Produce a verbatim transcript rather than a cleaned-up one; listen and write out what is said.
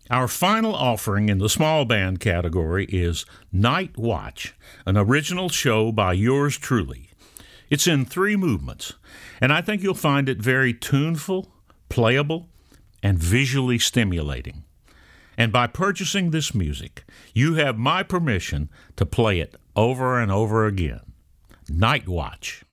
Our final offering in the small band category is Night Watch, an original show by yours truly. It's in three movements, and I think you'll find it very tuneful, playable, and visually stimulating. And by purchasing this music, you have my permission to play it over and over again. Night Watch.